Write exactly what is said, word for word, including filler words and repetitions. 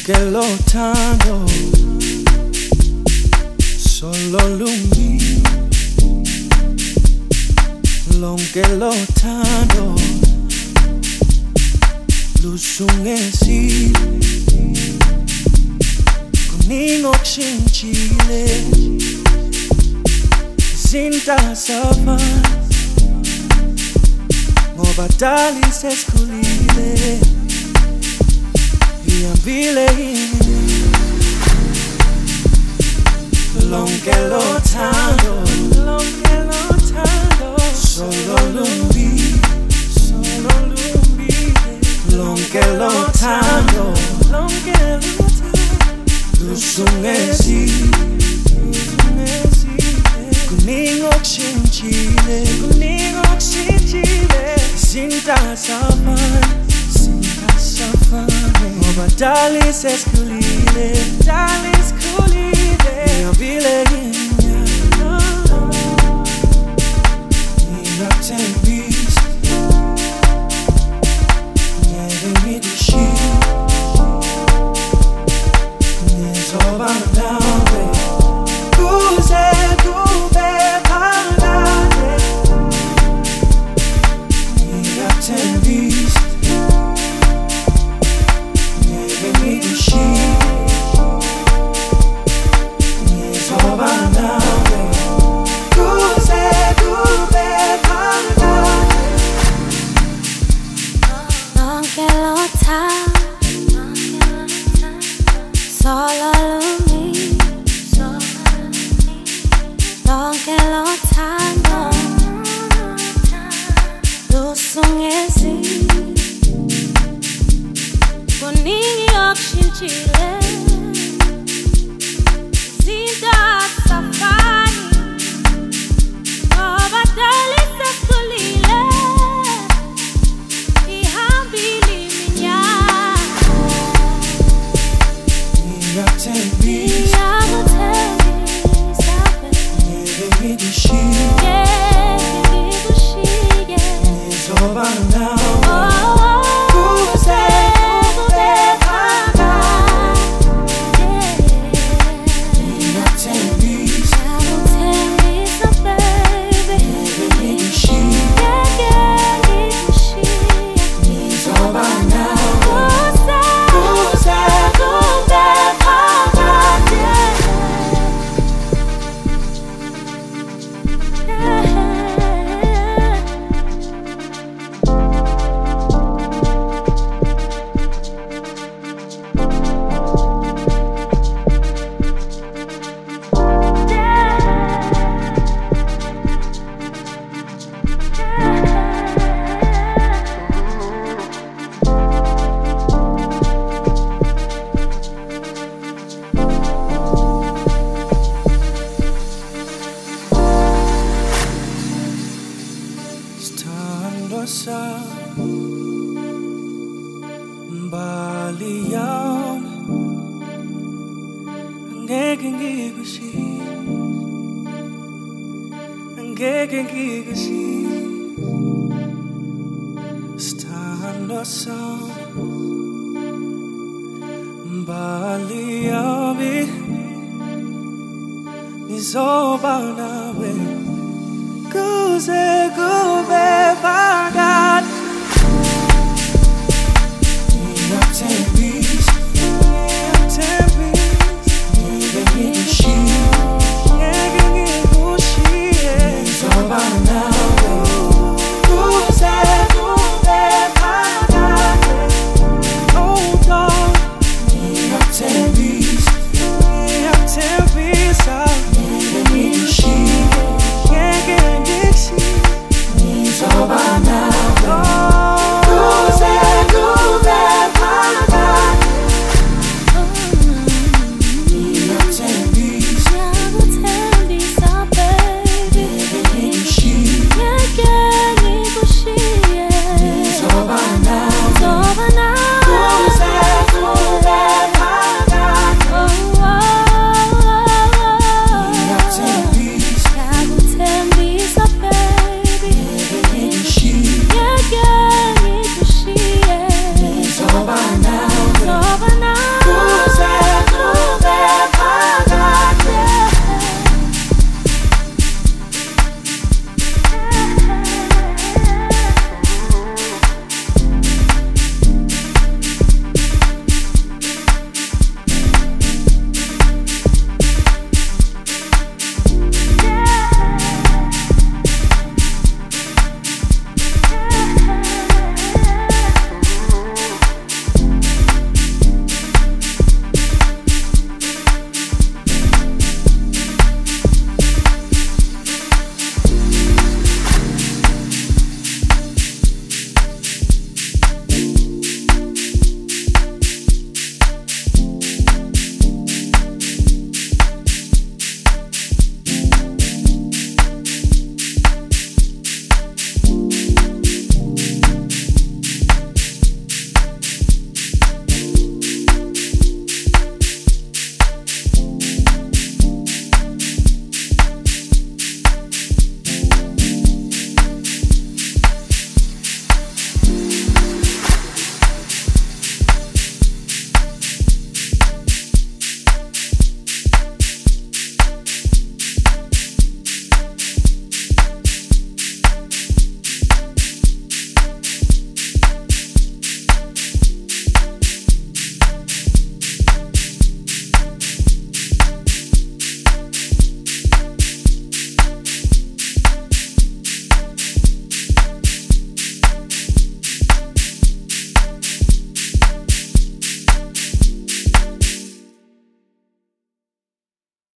Lonke lo thando solo lungi, lonke lo thando lusungesi kuningi okushintshile izinto zafa ngoba dali sesikhulile ihambile yini lonke lo thando lonke lo thando solo lumbi solo lumbi lonke lo thando lonke lo thando lusungesi lusungesi kuningi okushintshile kuningi okushintshile izinto zafana izinto zafana ngoba dali sesikhulile dali sesikhulile ihambile yini wrapped in peace, giving me the sheet. It's all about now, baby. Who's there? Who's there? Parade. Wrapped in peace, giving me the sheet. It's all about now, baby. Who's there? Who's there? Solo lumbi, lonke lo thando lusungesi kuningi okushintshile izinto azisafani ngoba dali sesikhulile ihambile iminyaka. Wrapped in peace, giving me the sheet. It's all about now. Who's there? Who's there? Wrapped in peace, giving me the sheet. It's all about now. Who's there? Who's there? Sa mbali yami angeke ngikushiye angeke ngikushiye sithando sami mbali yami ngizoba nawe kuze